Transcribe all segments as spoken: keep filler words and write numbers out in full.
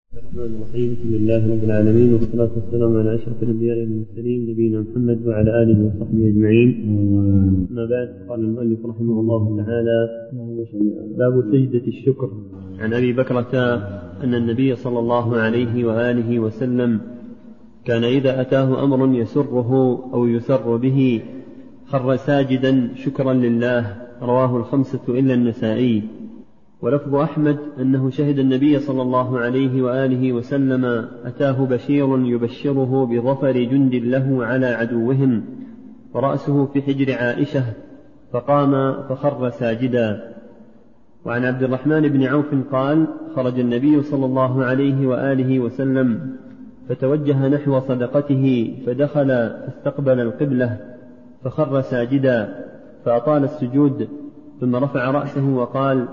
الرحمن الرحيم. الحمد لله رب العالمين، والصلاة والسلام على أشرف الأنبياء والمرسلين نبينا محمد وعلى آله وصحبه أجمعين. أما بعد، قال المؤلف رحمه الله تعالى: باب سجدة الشكر. عن أبي بكرة أن النبي صلى الله عليه وآله وسلم كان إذا أتاه أمر يسره أو يسر به خر ساجدا شكرا لله. رواه الخمسة إلا النسائي. ولفظ أحمد أنه شهد النبي صلى الله عليه وآله وسلم أتاه بشير يبشره بظفر جند له على عدوهم، ورأسه في حجر عائشة، فقام فخر ساجدا. وعن عبد الرحمن بن عوف قال: خرج النبي صلى الله عليه وآله وسلم فتوجه نحو صدقته، فدخل فاستقبل القبلة فخر ساجدا، فأطال السجود، ثم رفع رأسه وقال: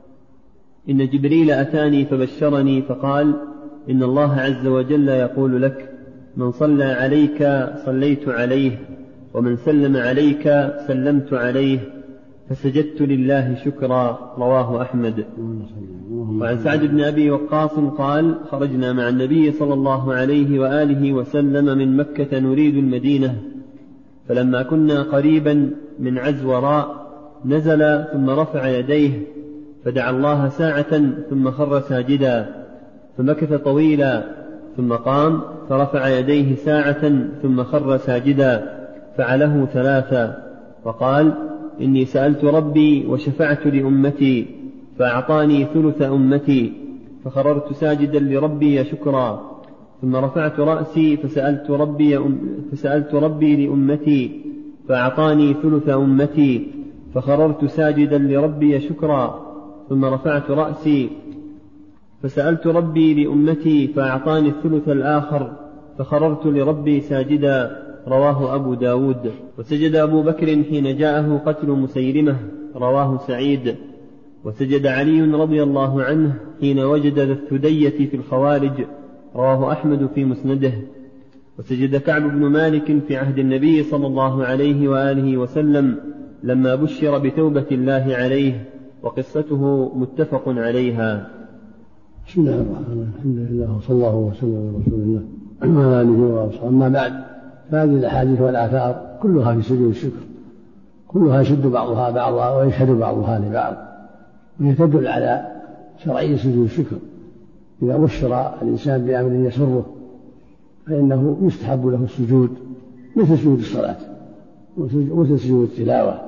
إن جبريل أتاني فبشرني فقال: إن الله عز وجل يقول لك: من صلى عليك صليت عليه، ومن سلم عليك سلمت عليه، فسجدت لله شكرا. رواه أحمد. وعن سعد بن أبي وقاص قال: خرجنا مع النبي صلى الله عليه وآله وسلم من مكة نريد المدينة، فلما كنا قريبا من عزوراء نزل ثم رفع يديه فدعا الله ساعة ثم خر ساجدا، فمكث طويلا، ثم قام فرفع يديه ساعة ثم خر ساجدا، فعله ثلاثا، وقال: إني سألت ربي وشفعت لأمتي فأعطاني ثلث أمتي، فخررت ساجدا لربي شكرا، ثم رفعت رأسي فسألت ربي, فسألت ربي لأمتي فأعطاني ثلث أمتي، فخررت ساجدا لربي شكرا، ثم رفعت رأسي فسألت ربي لأمتي فأعطاني الثلث الآخر، فخررت لربي ساجدا. رواه أبو داود. وسجد أبو بكر حين جاءه قتل مسيلمة. رواه سعيد. وسجد علي رضي الله عنه حين وجد ذا الثدية في الخوارج. رواه أحمد في مسنده. وسجد كعب بن مالك في عهد النبي صلى الله عليه وآله وسلم لما بشر بتوبة الله عليه، وقصته متفق عليها. بسم الله الرحمن الرحيم. الحمد لله وصلى الله وسلم على رسول الله وعلى آله وأصحابه. أما بعد، فهذه الأحاديث والآثار كلها في سجود الشكر، كلها يشد بعضها بعضا ويشهد بعضها لبعض، وهي تدل على شرعية سجود الشكر. إذا بشر الإنسان بأمر يسره فإنه يستحب له السجود، مثل سجود الصلاة ومثل سجود التلاوة.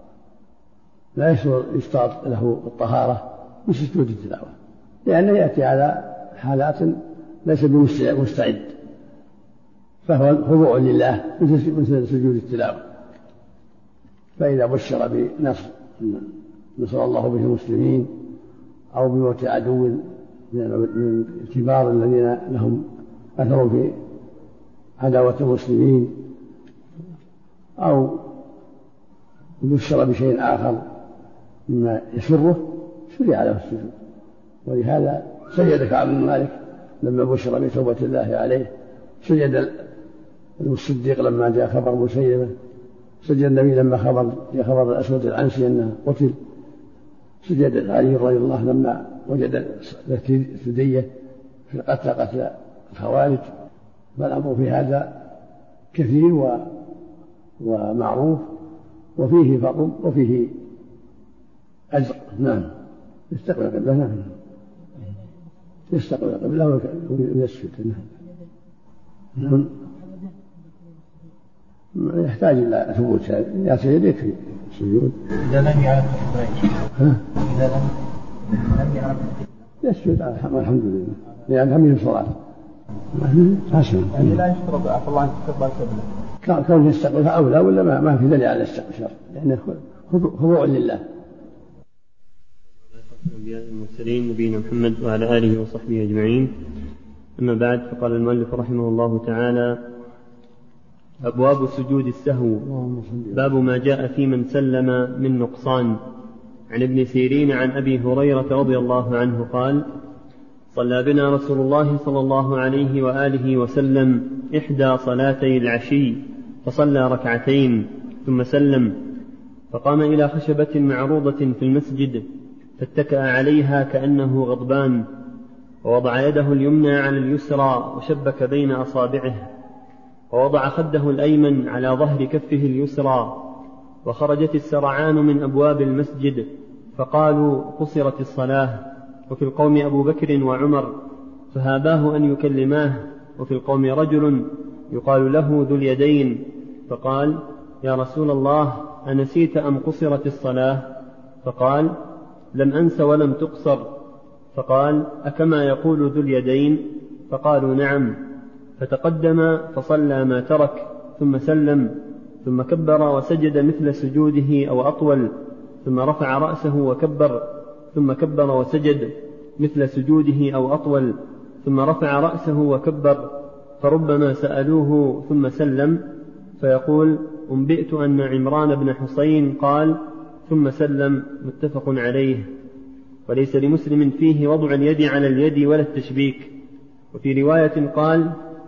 لا يشترط له الطهارة مثل سجود التلاوة، لأنه يأتي على حالات ليس بمستعد، فهو خضوع لله مثل سجود التلاوة. فإذا بشر بنصر نصر الله به المسلمين، أو بموت عدو من الكبار الذين لهم أثر في عداوة المسلمين، أو بشر بشيء آخر مما يسره، شرع له السجود. ولهذا سجد كعب بن مالك لما بشر بتوبة الله عليه، سجد الصديق لما جاء خبر مسيلمة، سجد النبي لما خبر جاء خبر الأسود العنسي أنه قتل، سجد علي رضي الله لما وجد الثدية في قتل قتل الخوارج. فالأمر في هذا كثير و... ومعروف، وفيه فضل وفيه أجر. نعم. يستقبل قبله. نعم. يستقبل قبله ويسجد. نعم. يحتاج إلى ثبوت يأتي يديك في السجود. إذا لم يعرف ها؟ إذا لم لم يعرف يسجد الحمد لله، لأن هم صلاة حسن. يعني لا يشترط عفى الله أن تستقبل قبله. كون يستقبلها أولى، ولا ما, ما في دليل على الاستقبال، لأنه خضوع لله. الأنبياء المرسلين نبينا محمد وعلى آله وصحبه أجمعين. أما بعد، فقال المؤلف رحمه الله تعالى: أبواب سجود السهو. باب ما جاء في من سلم من نقصان. عن ابن سيرين عن أبي هريرة رضي الله عنه قال: صلى بنا رسول الله صلى الله عليه وآله وسلم إحدى صلاتي العشي، فصلى ركعتين ثم سلم، فقام إلى خشبة معروضة في المسجد فاتكأ عليها كأنه غضبان، ووضع يده اليمنى على اليسرى وشبك بين أصابعه، ووضع خده الأيمن على ظهر كفه اليسرى، وخرجت السرعان من أبواب المسجد، فقالوا قصرت الصلاة. وفي القوم أبو بكر وعمر فهاباه أن يكلماه، وفي القوم رجل يقال له ذو اليدين، فقال يا رسول الله أنسيت أم قصرت الصلاة؟ فقال لم أنس ولم تقصر. فقال أكما يقول ذو اليدين؟ فقالوا نعم. فتقدم فصلى ما ترك، ثم سلم، ثم كبر وسجد مثل سجوده أو أطول، ثم رفع رأسه وكبر، ثم كبر وسجد مثل سجوده أو أطول، ثم رفع رأسه وكبر. فربما سألوه ثم سلم فيقول أنبئت أن عمران بن حسين قال ثم سلم، متفق عليه. وليس لمسلم فيه وضع اليد على اليد ولا التشبيك. وفي رواية قال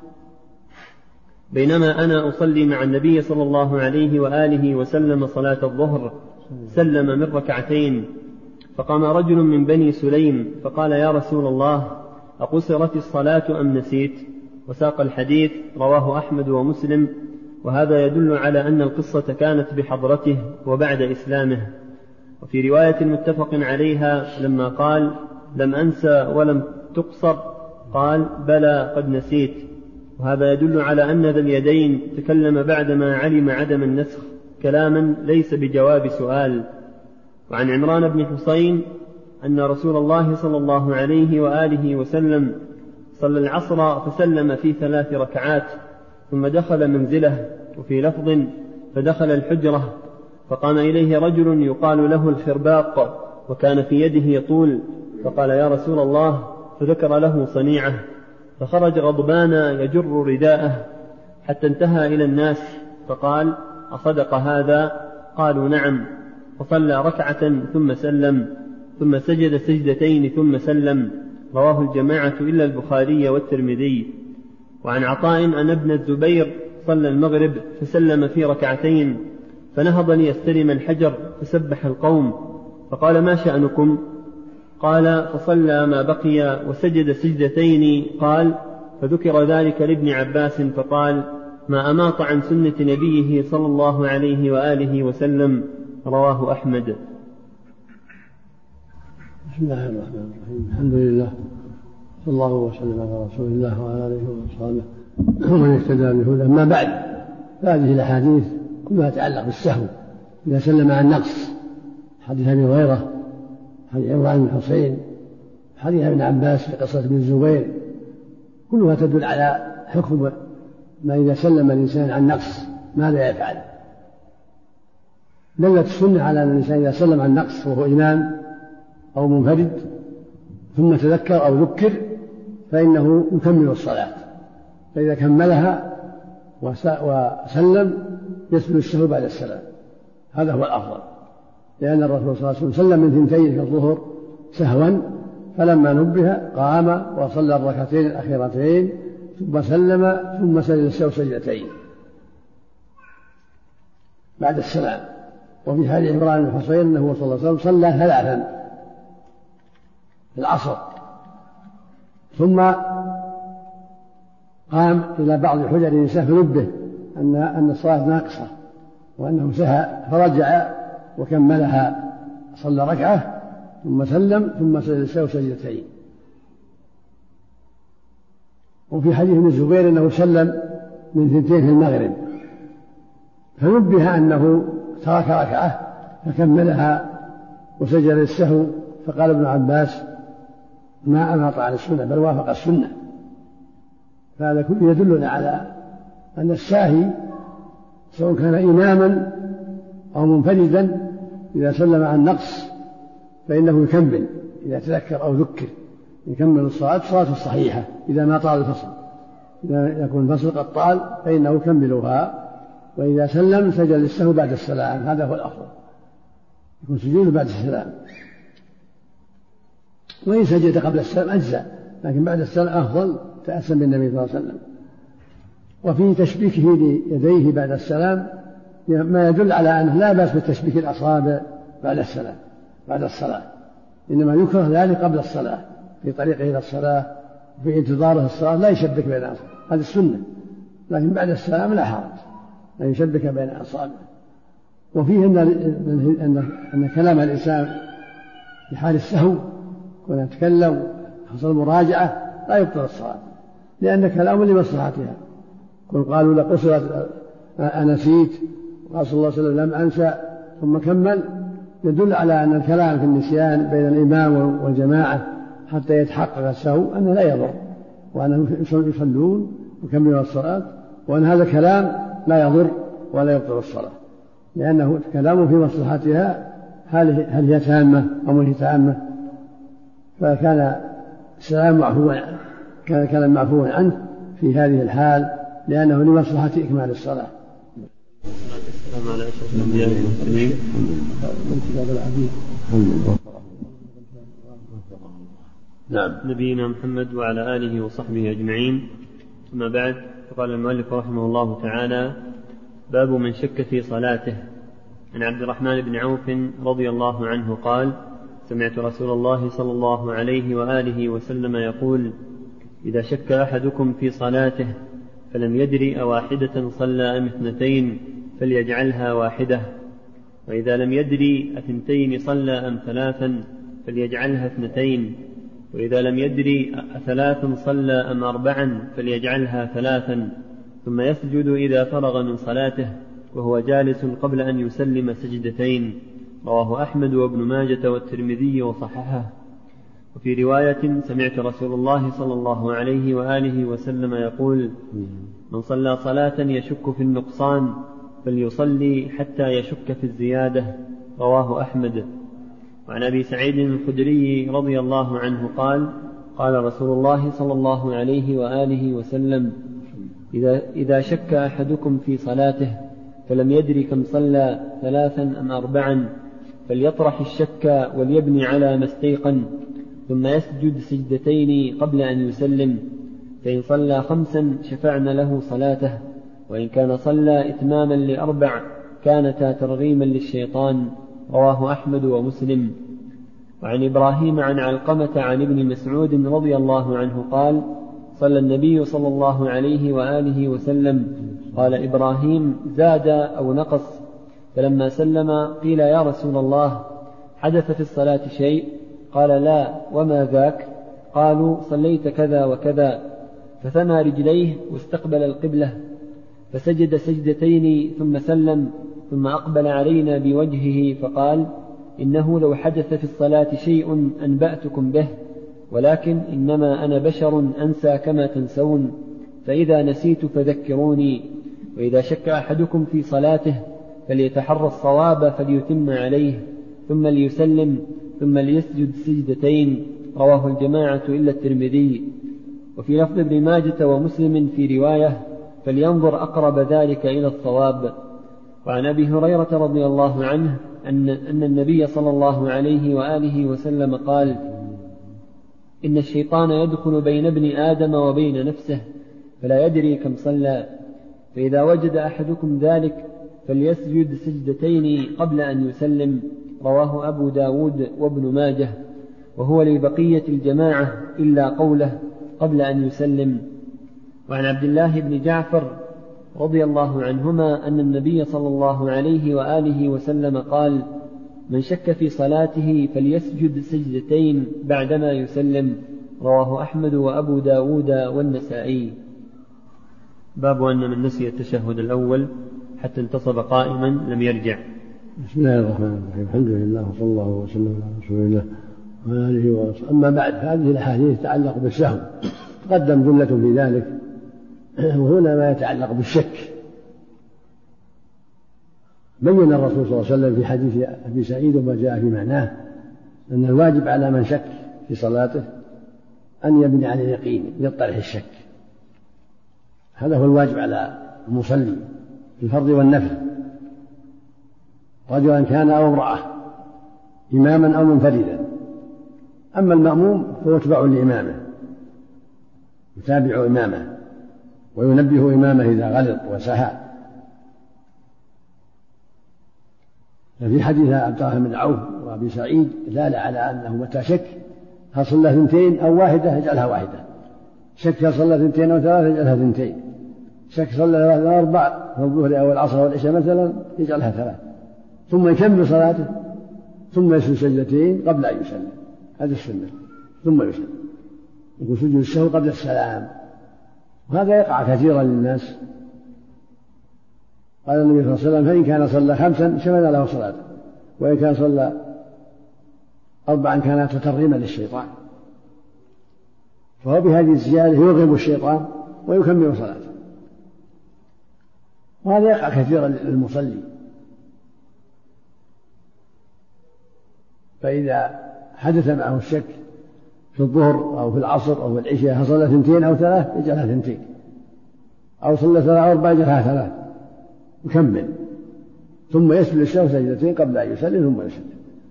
بينما أنا أصلي مع النبي صلى الله عليه وآله وسلم صلاة الظهر سلم من ركعتين، فقام رجل من بني سليم فقال يا رسول الله أقصرت الصلاة أم نسيت؟ وساق الحديث، رواه أحمد ومسلم. وهذا يدل على أن القصة كانت بحضرته وبعد إسلامه. وفي رواية متفق عليها لما قال لم أنسى ولم تقصر قال بلى قد نسيت. وهذا يدل على أن ذا اليدين تكلم بعدما علم عدم النسخ كلاما ليس بجواب سؤال. وعن عمران بن حسين أن رسول الله صلى الله عليه وآله وسلم صلى العصر فسلم في ثلاث ركعات ثم دخل منزله. وفي لفظ فدخل الحجرة فقام إليه رجل يقال له الخرباق وكان في يده طول، فقال يا رسول الله، فذكر له صنيعه، فخرج غضبان يجر رداءه حتى انتهى إلى الناس فقال أصدق هذا؟ قالوا نعم. فصلى ركعة ثم سلم، ثم سجد سجدتين ثم سلم. رواه الجماعة إلا البخاري والترمذي. وعن عطاء أن ابن الزبير صلى المغرب فسلم في ركعتين فنهض ليستلم الحجر فسبح القوم، فقال ما شأنكم؟ قال فصلى ما بقي وسجد سجدتين. قال فذكر ذلك لابن عباس فقال ما أماط عن سنة نبيه صلى الله عليه وآله وسلم. رواه أحمد. بسم الله الرحمن الرحيم. الحمد لله صلى الله وسلم على رسول الله وعلى آله وصحبه ومن اهتدى بهداه. أما بعد، فهذه الأحاديث كلها تتعلق بالسهو إذا سلم عن نقص. حديث أبي هريرة، حديث عمران بن حسين، حديث ابن عباس في قصة ابن الزبير، كلها تدل على حكم ما إذا سلم الإنسان عن نقص ماذا يفعل. دلت السنة على أن الإنسان إذا سلم عن نقص وهو إمام أو منفرد ثم تذكر أو ذكر فإنه يكمل الصلاة، فإذا كملها وسلم يسجد السهو بعد السلام. هذا هو الأفضل، لأن الرسول صلى الله عليه وسلم سلم من ثنتين في الظهر سهوا، فلما نبه قام وصلى الركعتين الأخيرتين ثم سلم ثم سجد السهو سجدتين بعد السلام. وفي حديث عمران بن حسين أنه صلى الله عليه وسلم صلى ثلاثا في العصر ثم قام إلى بعض حجر النساء فنبه أن أن الصلاة ناقصة وأنه سهى فرجع وكملها، صلى ركعة ثم سلم ثم سجد السهو سجدتين. وفي حديث ابن الزبير أنه سلم من ثنتين في المغرب فنبه أنه ترك ركعة فكملها وسجد السهو، فقال ابن عباس ما أناط عن السنة بل وافق السنة. فهذا كله يدلنا على أن الساهي سواء كان إماما أو منفردا إذا سلم عن نقص فإنه يكمل، إذا تذكر أو ذكر يكمل الصلاة صلاة الصحيحة إذا ما طال الفصل. إذا يكون الفصل قد طال فإنه يكملها، وإذا سلم سجد السهو بعد السلام، هذا هو الأفضل، يكون سجوده بعد السلام. وإن سجد قبل السلام أجزاء، لكن بعد السلام أفضل تأسى بالنبي صلى الله عليه وسلم. وفي تشبيكه ليديه بعد السلام ما يدل على أنه لا بأس بتشبيك الأصابع بعد السلام بعد الصلاة، إنما يكره ذلك قبل الصلاة في طريقه إلى الصلاة في انتظاره الصلاة لا يشبك بين أصابعه، هذه السنة، لكن بعد السلام لا حرج أن يشبك بين أصابعه. وفيه أن, أن, أن كلام الإنسان في حال السهو كون يتكلم حصل مراجعة لا يبطل الصلاة، لأن كلام لمصلحتها. كن قالوا لقصرت أنسيت وقال صلى الله عليه وسلم لم أنسى ثم كمل، يدل على أن الكلام في النسيان بين الإمام والجماعة حتى يتحقق السهو أنه لا يضر، وأنهم يصلون ويكملون الصلاة، وأن هذا كلام لا يضر ولا يبطل الصلاة، لأنه كلام في مصلحتها هل هي تامة أو هي تامة. فكان السلام معفوا كان كلام معفوا عنه في هذه الحال لأنه لمصلحة إكمال الصلاة. السلام على أشرف الأنبياء والمرسلين نعم نبينا محمد وعلى آله وصحبه أجمعين. ثم بعد، فقال المؤلف رحمه الله تعالى: باب من شك في صلاته. عن عبد الرحمن بن عوف رضي الله عنه قال: سمعت رسول الله صلى الله عليه وآله وسلم يقول: إذا شك أحدكم في صلاته فلم يدري أواحدة صلى أم اثنتين فليجعلها واحدة، وإذا لم يدري أثنتين صلى أم ثلاثا فليجعلها اثنتين، وإذا لم يدري أثلاثا صلى أم أربعا فليجعلها ثلاثا، ثم يسجد إذا فرغ من صلاته وهو جالس قبل أن يسلم سجدتين. رواه أحمد وابن ماجة والترمذي وصححه. وفي رواية: سمعت رسول الله صلى الله عليه وآله وسلم يقول: من صلى صلاة يشك في النقصان فليصلي حتى يشك في الزيادة. رواه أحمد. وعن أبي سعيد الخدري رضي الله عنه قال: قال رسول الله صلى الله عليه وآله وسلم: إذا, إذا شك أحدكم في صلاته فلم يدري كم صلى ثلاثا أم أربعا فليطرح الشك وليبني على ما استيقن، ثم يسجد سجدتين قبل أن يسلم، فإن صلى خمسا شفعنا له صلاته، وإن كان صلى إتماما لأربع كانتا ترغيما للشيطان. رواه أحمد ومسلم. وعن إبراهيم عن علقمة عن ابن مسعود رضي الله عنه قال: صلى النبي صلى الله عليه وآله وسلم. قال إبراهيم: زاد أو نقص؟ فلما سلم قيل: يا رسول الله، حدث في الصلاة شيء؟ قال: لا. وما ذاك؟ قالوا: صليت كذا وكذا. فثنى رجليه واستقبل القبلة فسجد سجدتين ثم سلم، ثم أقبل علينا بوجهه فقال: إنه لو حدث في الصلاة شيء أنبأتكم به، ولكن إنما أنا بشر أنسى كما تنسون، فإذا نسيت فذكروني. وإذا شك أحدكم في صلاته فليتحرى الصواب فليتم عليه، ثم ليسلم، ثم ليسجد سجدتين. رواه الجماعة إلا الترمذي. وفي لفظ ابن ماجة ومسلم في رواية: فلينظر أقرب ذلك إلى الصواب. وعن أبي هريرة رضي الله عنه أن, أن النبي صلى الله عليه وآله وسلم قال: إن الشيطان يدخل بين ابن آدم وبين نفسه فلا يدري كم صلى، فإذا وجد أحدكم ذلك فليسجد سجدتين قبل أن يسلم. رواه أبو داود وابن ماجه، وهو لبقية الجماعة إلا قوله قبل أن يسلم. وعن عبد الله بن جعفر رضي الله عنهما أن النبي صلى الله عليه وآله وسلم قال: من شك في صلاته فليسجد سجدتين بعدما يسلم. رواه أحمد وأبو داود والنسائي. باب أن من نسي التشهد الأول حتى انتصب قائما لم يرجع. بسم الله الرحمن الرحيم. الحمد لله وصلى الله وسلم على رسول الله وعلى آله وصحبه. أما بعد، هذه الأحاديث تتعلق بالسهو، تقدم جملة في ذلك، وهنا ما يتعلق بالشك. بين الرسول صلى الله عليه وسلم في حديث أبي سعيد وما جاء في معناه أن الواجب على من شك في صلاته أن يبني على اليقين، يطرح الشك. هذا هو الواجب على المصلي في الفرض والنفل، رجلا كان أو امرأة، إماما أو منفردا. أما المأموم فهو يتبع لإمامه، يتابع إمامه وينبه إمامه إذا غلط وسهى. ففي حديث عبد الله بن عوف وأبي سعيد دل على أنه متى شك هل صلى اثنتين أو واحدة يجعلها واحدة، شك هل صلى اثنتين أو ثلاثة يجعلها اثنتين، شك صلى ثلاثة أو أربع في الظهر أو العصر أو العشاء مثلا يجعلها ثلاث، ثم يكمل صلاته ثم يسجد سجدتين قبل أن يسلم، هذا السنة، ثم يسلم، يكون سجود السهو قبل السلام، وهذا يقع كثيرا للناس. قال النبي صلى الله عليه وسلم: فإن كان صلى خمسا شمل له صلاته، وإن كان صلى أربعا كان تترهيما للشيطان، فهو بهذه الزيادة يرغب الشيطان ويكمل صلاته، وهذا يقع كثيرا للمصلي. فإذا حدث معه الشك في الظهر أو في العصر أو في العشاء هل صلى اثنتين أو ثلاث يجعلها اثنتين، أو صلى ثلاث أو أربع يجعلها ثلاث، يكمل ثم يسجد السهو سجدتين قبل أن يسلم ثم يسلم.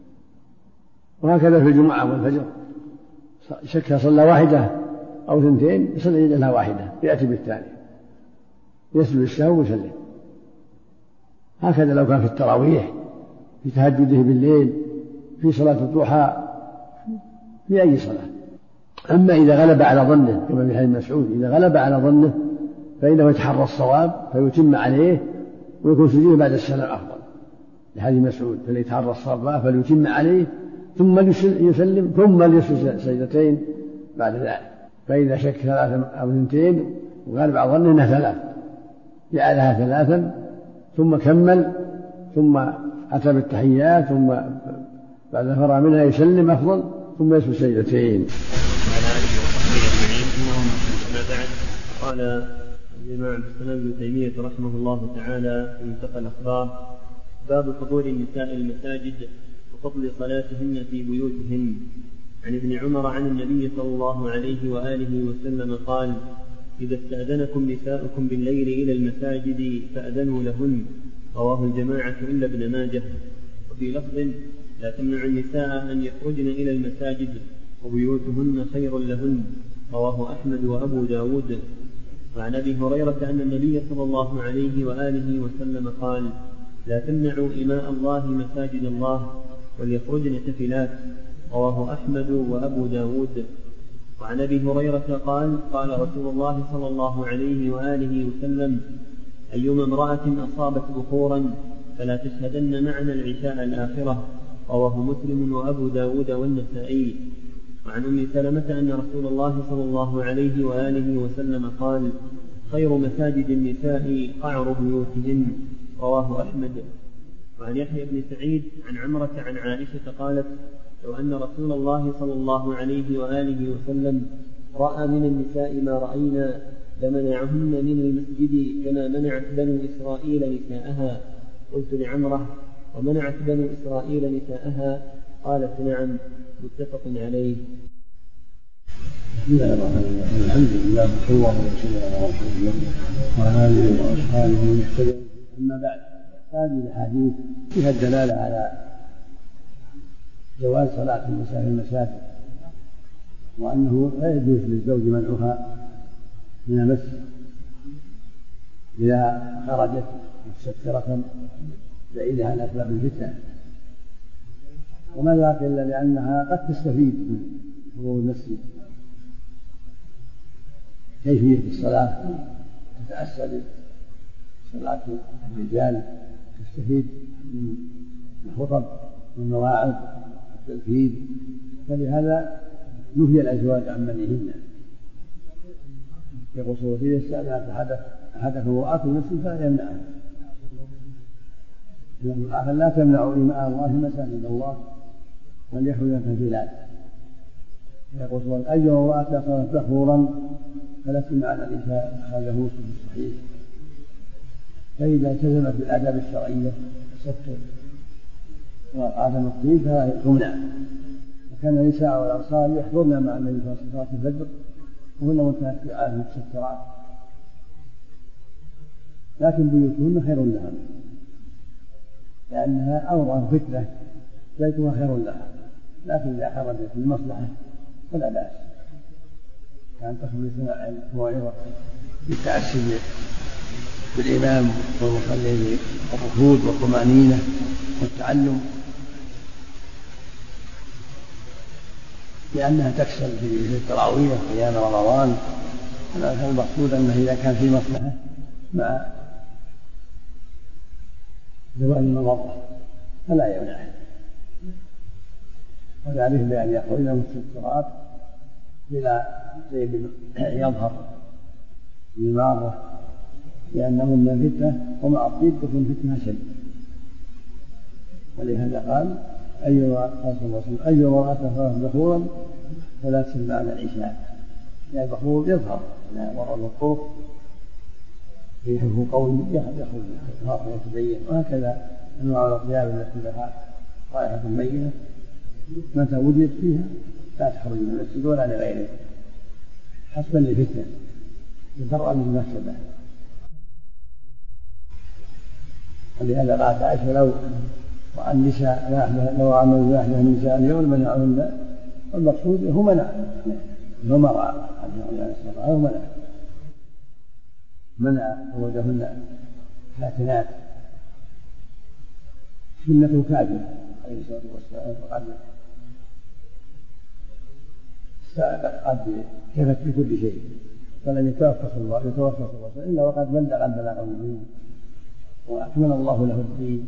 وهكذا في الجمعة والفجر، شك صلى واحدة أو اثنتين يصلي يجعلها واحدة يأتي بالثانية، يسجد السهو ويسلم. هكذا لو كان في التراويح، في تهجده بالليل، في صلاة الضحى، في أي صلاة. أما إذا غلب على ظنه كما في حديث مسعود، إذا غلب على ظنه فإنه يتحرى الصواب فيتم عليه ويكون سجوده بعد السلام أفضل، لحديث مسعود: فليتحرى الصواب فليتم عليه ثم يسلم ثم ليسجد سجدتين بعد ذلك. فإذا شك ثلاثا أو اثنتين وغلب على ظنه أنها ثلاث جعلها ثلاثا ثم كمل ثم أتى بالتحيات ثم بعد فرغ منها يسلم أفضل ثم يسجد سجدتين. وعلى آله وصحبه أجمعين. أما بعد، قال الإمام عبد السلام بن تيمية رحمه الله تعالى في منتقى الأخبار: باب حضور النساء المساجد وفضل صلاتهن في بيوتهن. عن ابن عمر عن النبي صلى الله عليه وآله وسلم قال: إذا استأذنكم نساؤكم بالليل إلى المساجد فأذنوا لهن. رواه الجماعة إلا ابن ماجه. وفي لفظ: لا تمنع النساء أن يخرجن إلى المساجد وبيوتهن خير لهن. رواه أحمد وأبو داود. وعن أبي هريرة أن النبي صلى الله عليه وآله وسلم قال: لا تمنعوا إماء الله مساجد الله وليخرجن سفلات. رواه أحمد وأبو داود. وعن أبي هريرة قال: قال رسول الله صلى الله عليه وآله وسلم: أيما امرأة أصابت بخورا فلا تشهدن معنا العشاء الآخرة. رواه مسلم وأبو داود والنسائي. وعن أم سلمة أن رسول الله صلى الله عليه وآله وسلم قال: خير مساجد النساء قعر بيوتهن. رواه أحمد. وعن يحيى بن سعيد عن عمرة عن عائشة قالت: لو أن رسول الله صلى الله عليه وآله وسلم رأى من النساء ما رأينا لمنعهن من المسجد كما منعت بنو إسرائيل نساءها. قلت لعمرة: ومنعت بنو إسرائيل نساءها؟ قالت: نعم. متفق عليه. بسم الله الرحمن الرحيم. الحمد لله وصلى الله وسلم على رسول الله وعلى آله وأصحابه ومن اهتدى. أما بعد، هذه الأحاديث فيها الدلالة على جواز صلاة النساء في المساجد، وأنه لا يجوز للزوج منعها من المسجد إذا خرجت مستترة بعيدة عن أسباب الفتنة، وما ذاك إلا لأنها قد تستفيد من حضور المسجد كيفية الصلاة، تتأسى بصلاة الرجال، تستفيد من الخطب والمواعظ والتذكير، فلهذا نهي الأزواج عن منعهن. يقول صلى الله عليه وسلم: إذا استأذنت أحدكم امرأة المسجد فلا يمنعها. الآخر: لا تمنعوا إماء الله مساجد الله وليخرجن سفلات. يقول صلى الله عليه وسلم: أيها امرأة صارت بخورا فلست معنا النساء. أخرجه مسلم في الصحيح. فإذا التزمت بالآداب الشرعية الستر وعدم الطيب فلا تمنع. وكان النساء والأنصار يحضرن مع النبي صلى الله عليه وسلم صلاة الفجر وهن متنكرات متسترات، لكن بيوتهن خير لها لأنها أوضع فتنة، بيتها خير لها، لكن إذا خرجت للمصلحة فلا بأس. كان تخرج سماع الموعظة بالتأسي بالإمام والمصلي بالركود والطمأنينة والتعلم، لأنها تكسل في التراويح قيام رمضان. ولكن المقصود أنه إذا كان في مصلحة مع زوال المضرة فلا يمنع، وذلك بأن يخرجن مستترات بلا شيء يظهر بالمارة، لأنهن فتنة ومع الطيب تكون فتنة شد. ولهذا قال أيها أي امرأة صارت بخورا فلا تسل بعد العشاء، يعني البخور يظهر مرة الطرق ريحه قوي يخرج ويتبين، وهكذا أنواع الثياب التي لها رائحة بينة متى وجدت فيها لا تخرج من المسجد ولا لغيره حسبا لفتنة لدرءا للمفسدة. ولهذا قالت عائشة لو وعن نساء لو عملوا بأحدها النساء اليوم منعهن، والمقصود هو منع ثم رأى هو منع منع زوجهن ساكنات سنة كاذبة عليه الصلاة والسلام، وقد قد كفت بكل شيء فلم يتوفق الله يتوفق الله إلا وقد بلغ البلاغ المبين وأكمل الله له الدين.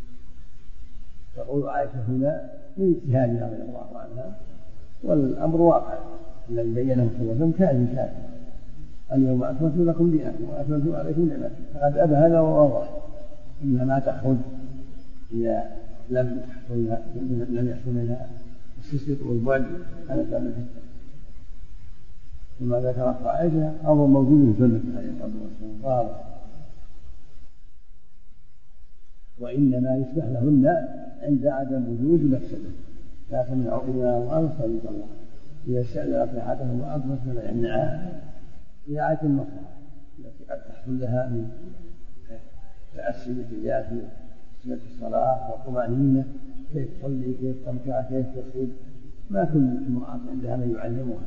تقول عائشة هنا من اجتهادها رضي الله عنها، والأمر واقع الذي بينه صلى الله عليه وسلم كائن كائن اليوم أكملت لكم دينكم وأكملت عليكم نعمتي، فقد أبى هذا وواضح إنها ما تخرج إذا لم لم يحصل منها السسر والبعد عن الإسلام الفتنة. ثم ذكرت عائشة أمر موجود في سنة عليه الصلاة والسلام واضح، وإنما يسمح لهن عند عدم وجود مفسدة لا تمنع إمام أن يصلي الله إذا استأذنت أحدهم وأكبر فلا يمنعها رعاية المصلحة التي قد تحصل لها من تأسي بالرجال في سنة الصلاة والطمأنينة، كيف تصلي كيف تركع كيف تسجد، ما كل امرأة عندها من يعلمها.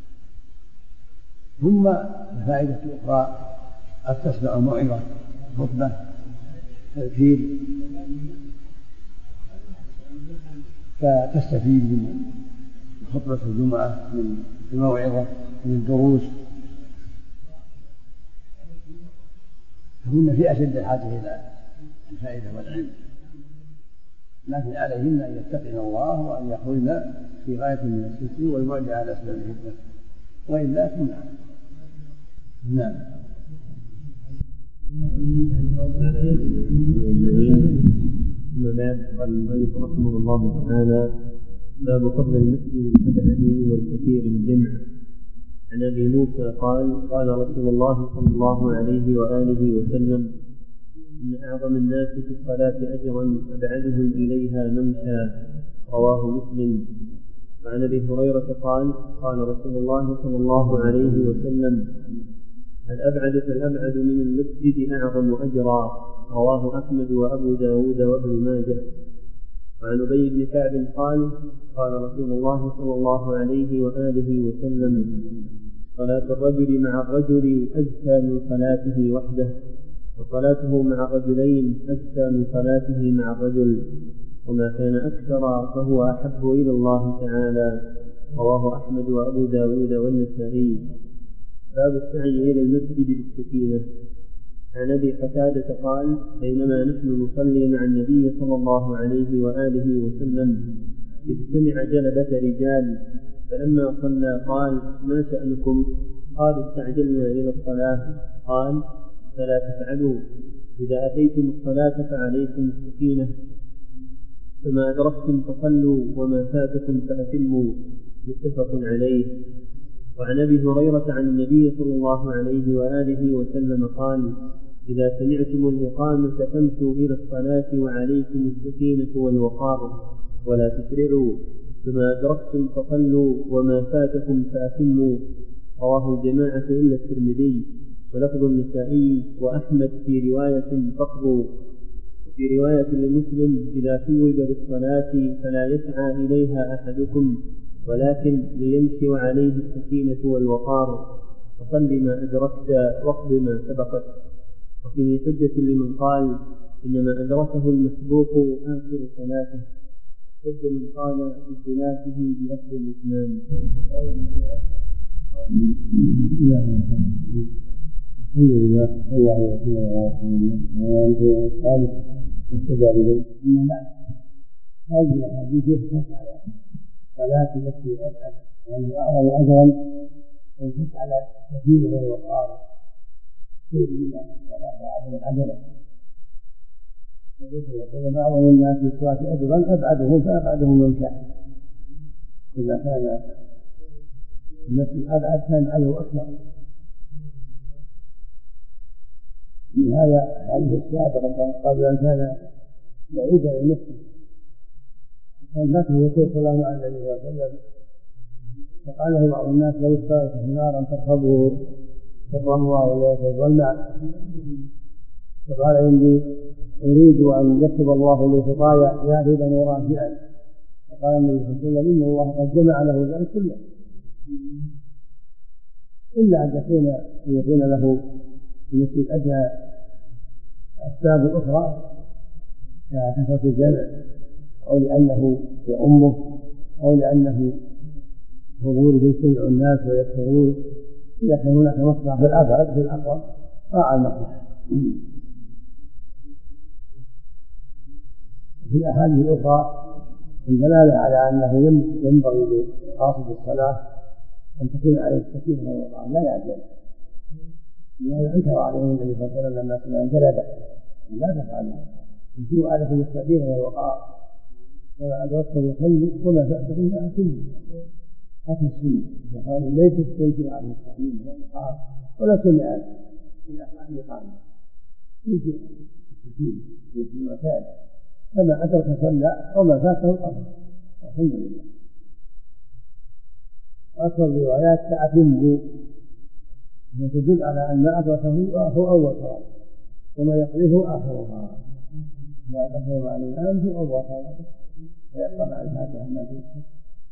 ثم الفائدة الأخرى قد تسمع موعظة خطبة تذكير فتستفيد من خطبة الجمعة من الموعظة من الدروس، فهن في أشد الحاجة إلى الفائدة والعلم، لكن عليهن أن يتقين الله وأن يخرجن في غاية من الستر والبعد على أسباب الفتنة، وإلا تمنع. نعم. أما بعد، قال المؤلف رحمه الله تعالى: باب فضل المسجد الأبعد والكثير الجمع. عن أبي موسى قال: قال رسول الله صلى الله عليه وآله وسلم: إن أعظم الناس في الصلاة أجرا أبعدهم إليها ممشى. رواه مسلم. وعن أبي هريرة قال: قال رسول الله صلى الله عليه وسلم: الأبعد فالأبعد من المسجد أعظم أجرا. رواه أحمد وأبو داود وابن ماجه. وعن أبي بن كعب قال: قال رسول الله صلى الله عليه وآله وسلم: صلاة الرجل مع الرجل أزكى من صلاته وحده، وصلاته مع الرجلين أزكى من صلاته مع الرجل، وما كان أكثر فهو أحب إلى الله تعالى. رواه أحمد وأبو داود والنسائي. باب السعي إلى المسجد بالسكينة. عن أبي قتادة قال: بينما نحن نصلي مع النبي صلى الله عليه وآله وسلم إذ سمع جلبة رجال، فلما صلى قال: ما شأنكم؟ قالوا: استعجلنا إلى الصلاة. قال: فلا تفعلوا، إذا أتيتم الصلاة فعليكم السكينة، فما أدركتم فصلوا وما فاتكم فأتموا. متفق عليه. وعن أبي هريرة عن النبي صلى الله عليه وآله وسلم قال: إذا سمعتم الإقامة فامشوا إلى الصلاة وعليكم السكينة والوقار ولا تسرعوا، فما أدركتم فصلوا وما فاتكم فأتموا. رواه الجماعة إلا الترمذي، ولفظ النسائي وأحمد في رواية فقروا. وفي رواية لمسلم: إذا ثوب بالصلاة فلا يسعى إليها أحدكم، ولكن ليمشي وعليه السكينة والوقار، فصل ما أدركت واقض ما سبقت. وفيه حجة لمن قال: إنما أدركه المسبوق آخر صلاته، يحتج من قال بخلافه بلفظ الإتمام. الحمد لله صلى الله وسلم على رسول الله وآله واهتدى بهديه. أما بعد، هذه الأحاديث تحث على صلاة التي أبعد وأنه أعظم أجرا ويحث على التكبير والوقار خير من الصلاة وعدم العجلة. ويقول أعظم الناس في الصلاة أجرا أبعدهم فأبعدهم ممشى. إذا كان المسجد أبعد كان عليه أكثر. من هذا الحديث السابق قبل أن كان بعيدا عن المسجد كان ذاته يطوف صلى الله عليه وسلم، فقال له بعض الناس لو اشتريت نارا تركبه في الرمضاء ولا في الظلماء، فقال إني أريد أن يكتب الله لي خطايا ذاهبا وراجعا، فقال النبي صلى الله عليه وسلم إن الله قد جمع له ذلك كله إلا أن يكون أن يكون له في المسجد أدنى أسباب أخرى ككثرة الجمع أو لأنه يؤمه أو لأنه حضوره يجتمع الناس ويكثرون. إذا كان هناك مصلحة في الأبعد في الأقرب راعى المصلحة. في الأحاديث الأخرى الدلالة على أنه ينبغي لقاصد الصلاة أن تكون عليه السكينة والوقار لا يعجل، لأن أنكر عليهم النبي صلى الله عليه وسلم لما سمع جلبه لا تفعلوا انتوا عليكم السكينة والوقار وما أدركتم وصلوا وما فاتكم فأتموا. هكذا السنة قال ليس تنكر عليه السكينة والوقار ولا سمع من أفعال الإقامة ينكر السكينة والوقار فما أدرك صلى وما فاته قضى والحمد لله. أكثر الروايات تأتمه تدل على أن ما أدركه هو أول صلاة وما يقضيه آخرها. ما أدركه مع الإمام هو أول صلاة فيقرأ مع الفاتحة ما في السنة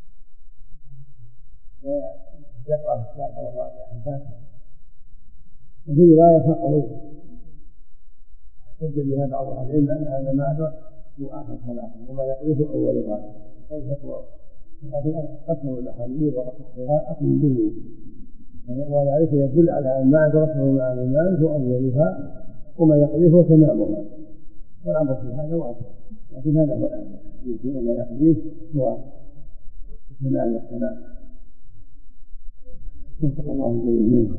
ويقرأ الثالثة والرابعة الفاتحة. وفي رواية فقهوا احتج بها بعض أهل العلم أن هذا ما أدرك هو آخر صلاة وما يقضيه أولها أو يقرأ، لكن أكثر الأحاديث وأصحها أقل به، وذلك يدل على أن ما أدركه مع الإمام هو أولها وما يقضيه هو تمامها، والأمر في هذا واسع، لكن هذا هو الأمر يكون ما يقضيه هو التمام والتمام. وفق الله الجميع.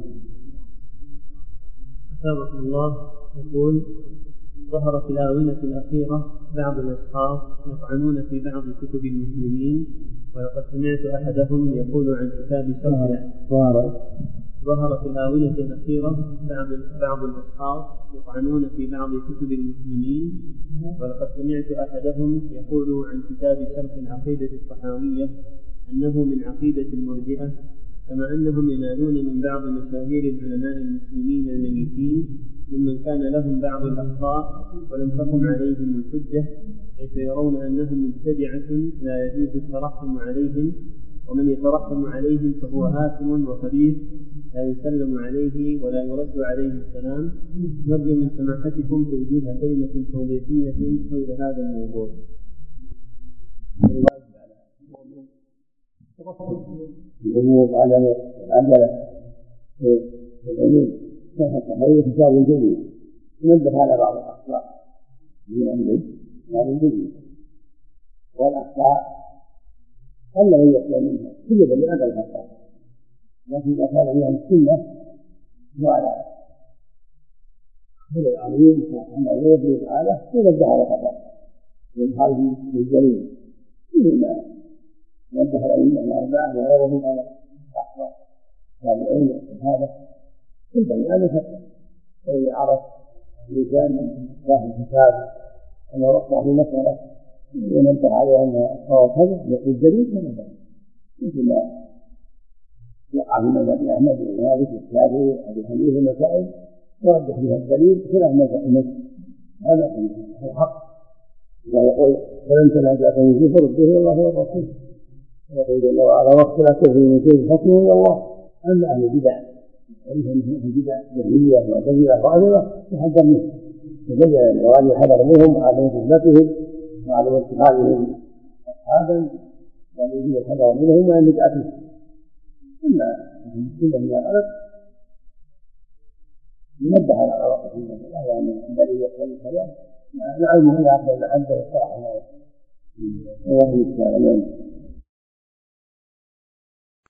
أثابكم الله يقول: ظهر في الآونة الأخيرة بعض الأشخاص يطعنون في بعض كتب المسلمين، ولقد سمعت أحدهم يقول عن كتاب شرح ظهر في الآونة الأخيرة بعض بعض الأشخاص يطعنون في بعض كتب المسلمين، ولقد سمعت أحدهم يقول عن كتاب شرح العقيدة الطحاوية أنه من عقيدة المرجئة، كما أنهم ينالون من بعض مشاهير العلماء المسلمين الميتين ممن كان لهم بعض الأخطاء ولم تقم عليهم الحجة، حيث يرون أنهم مبتدعة لا يجوز الترحم عليهم، ومن يترحم عليهم فهو آثم وخبيث لا يسلم عليه ولا يرد عليه السلام. نرجو من سماحتكم توجيه كلمة توضيحية حول هذا الموضوع. الأمور على العجلة والعلوم هذا كتاب جيد ينبه على بعض الأخطاء من العلم هذا جيد، والأخطاء قل من يخطئ منها كل بني آدم خطأ، لكن إذا كان من السنة هو على خير العظيم أن الله تعالى ينبه على خطأ ويخالف بالجليل إلا نبه الأئمة الأربعة وغيرهم على الأخطاء التابعين والصحابة كل بني آدم خطأ، فإذا عرف لسان صاحب الكتاب أن يرفع في مسألة وننبه عليه أنها الصواب كذا يقول الدليل كذا، مثل ما يقع في مذهب أحمد ومالك والشافعي وأبي حنيفة مسائل يرجح بها الدليل خلاف مذهب هذا الحق. ويقول فلن تنازعوا فيه فردوه إلى الله والرسول، ويقول جل وعلا واختلفتم في شيء حكمه إلى الله. أما أهل البدع وليس منهم البدع جهمية معتزلة رافضة يحذر منه، تبين الوالي حذر منهم وعدم خدمتهم وعدم اتخاذهم أصحابا يعني يجب الحذر منهم وأن يدعى فيه. أما المسلم من الغلط ينبه على غلطه وأن الذي يقول كذا نعلمه إلى أفضل الحمد والصراحة الله يستعمل.